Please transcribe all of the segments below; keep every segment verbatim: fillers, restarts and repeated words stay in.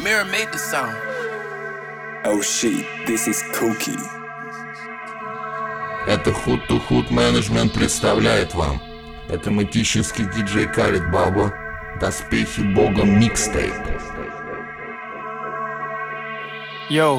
Mirror made the song. Oh shit, this is Cookie. Это Hood to Hood Management представляет вам автоматический диджей Khaled Baba, Доспехи Бога микстейп. Йоу,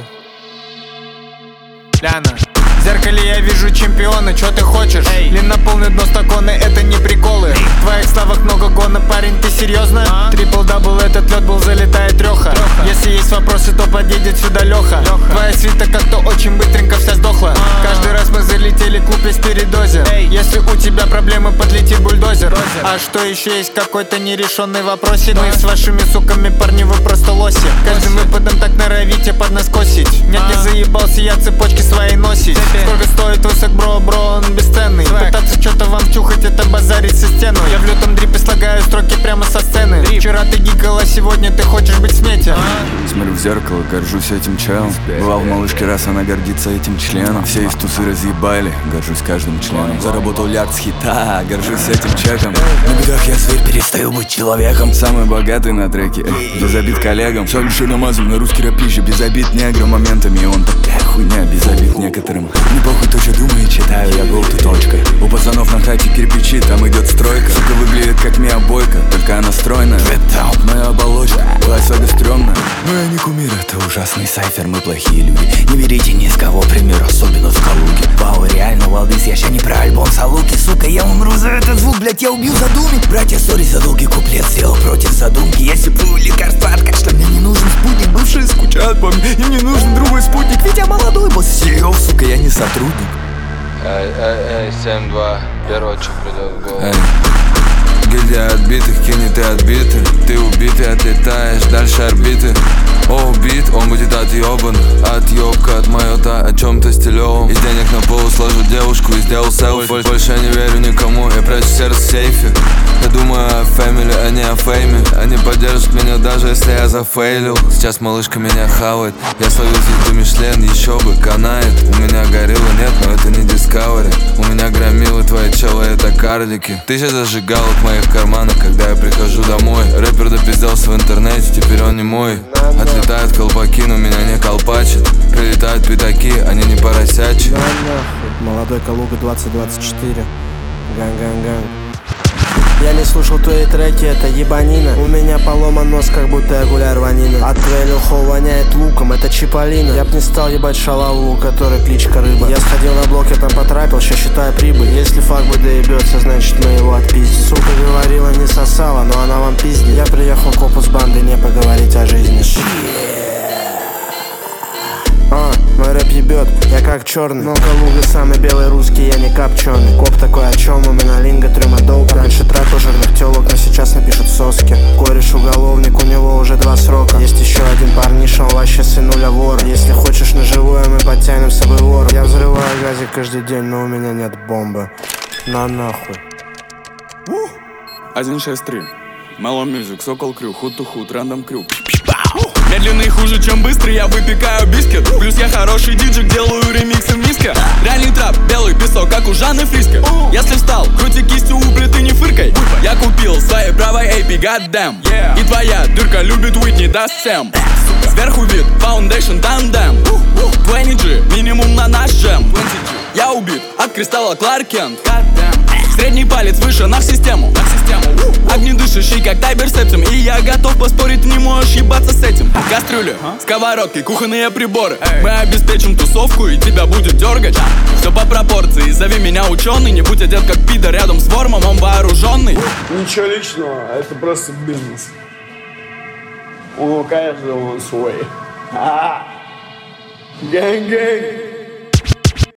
Ляна. В зеркале я вижу чемпиона, чё ты хочешь? Эй. Длиннополный дно стаконы, это не приколы. Эй. В твоих словах много гона, парень, ты серьезно? А? Трипл-дабл, этот лед был, залетает трёха. Если есть вопросы, то подъедет сюда Лёха. Лёха. Твоя свита как-то очень быстренько вся сдохла. А-а-а. Каждый раз мы залетели, клуб весь передозе. Эй. Если у тебя проблемы, подлетит бульдозер. Бульдозер. А что еще есть какой-то нерешенный вопросик? Мы с вашими суками, парни, вы просто лоси. Каждым выпадом так норовите под нас косить. Нет, не заебался я цепочки свои носить. Сколько стоит высок, бро, бро, он бесценный. Пытаться что-то вам тюхать, это базарить со стену. Я в лютом дрипе слагаю строки прямо со сцены. Вчера ты гикала, сегодня ты хочешь быть в смете. Смотрю в зеркало, горжусь этим челом. Бывал в малышке, раз она гордится этим членом. Все из тусы разъебали, горжусь каждым членом. Заработал лярд с хита, горжусь этим чеком. На бедах я зверь, перестаю быть человеком. Самый богатый на треке, эй, без обид коллегам. Все лишь намазан на русский рэп пища, без обид неграм моментами. Он такая хуйня, без обид некоторым. Не похуй то, что думаю, читаю, я был ты точкой. У пацанов на хате кирпичи, там идет стройка. Сука выглядит как Мия Бойко, только она стройная. Моя оболочка, была сага стрёмная. Мы не кумир, это ужасный сайфер, мы плохие люди. Не берите ни с кого пример, особенно в Калуге. Вау, реально, Валдис, я ща не про альбом Салуки. Сука, я умру за этот звук, блять, я убью задуми. Братья, сори за долгий куплет, сделал против задумки. Я сиплю лекарства от кашля, мне не нужен спутник. Бывшие скучают по мне, и мне нужен другой спутник. Ведь я молодой босс сео, сука, я не сотрудник. Эй, эй, эй, семь два, первое, что придет в голову. Гильдия отбитых, кинет и отбиты. Ты убитый, отлетаешь дальше орбиты. О, убит, он будет отъебан. Отъебка от майота о чем-то стилевом. Из денег на полу сложу девушку и сделал селфи. Больше я не верю никому, я прячу сердце в сейфе. Я думаю о фэмили, а не о фейме. Они поддержат меня даже если я зафейлил. Сейчас малышка меня хавает. Я словил звезду Мишлен, еще бы, канает. У меня горилла нет, но это не Discovery. У меня громилы, твои челы, это карлики. Тысяча зажигалок в моих карманах, когда я прихожу домой. Рэпер допизделся в интернете, теперь он не мой. Отлетают колпаки, но меня не колпачат. Прилетают пятаки, они не поросячие. Да нахуй, молодой Калуга двадцать двадцать четыре. Ган-ган-ган. Я не слушал твои треки, это ебанина. У меня поломан нос, как будто я гуляю рванина. От твоего лихо воняет луком, это Чиполлино. Я б не стал ебать шалаву, у которой кличка Рыба. Я сходил на блок, я там потрапил, ща считаю прибыль. Если факбой доебется, значит мы его отпиздим. Сука говорила, не сосала, но она вам пиздит. Я приехал к опус банды, не поговорить о жизни. А, мой рэп ебет, я как черный. Но Калуга самый белый русский, я не копченый. Коп такой, о чем у меня линга, трюма доуп. Раньше тратил жирных телок, но сейчас напишут соски. Кореш уголовник, у него уже два срока. Есть еще один парниша, он вообще сынуля вора. Если хочешь на живое, мы подтянем с собой вора. Я взрываю газик каждый день, но у меня нет бомбы. На нахуй. один шесть три Mellow Music, Сокол Крю, Hood to Hood, Random Crew. Медленный хуже, чем быстрый, я выпекаю бискет. Плюс я хороший диджей, делаю ремиксы в миске. Реальный трап, белый песок, как у Жанны Фриско. Если встал, крути кистью у плиты, не фыркай. Я купил своей правой эй пи, goddamn. И твоя дырка любит Уитни, даст всем. Сверху вид, Foundation, тандем. двадцать джи, минимум на наш джем. Я убит от кристалла Кларк Кент. Средний палец выше на систему. Огнедышащий, как Тайбер Септим. И я готов поспорить, ты не можешь ебаться с этим. Кастрюли, сковородки, кухонные приборы. Мы обеспечим тусовку и тебя будет дергать. Все по пропорции, зови меня ученый. Не будь одет как пидор рядом с вормом, он вооруженный. Ничего личного, это просто бизнес. У каждого свой. Гэнг-гэнг.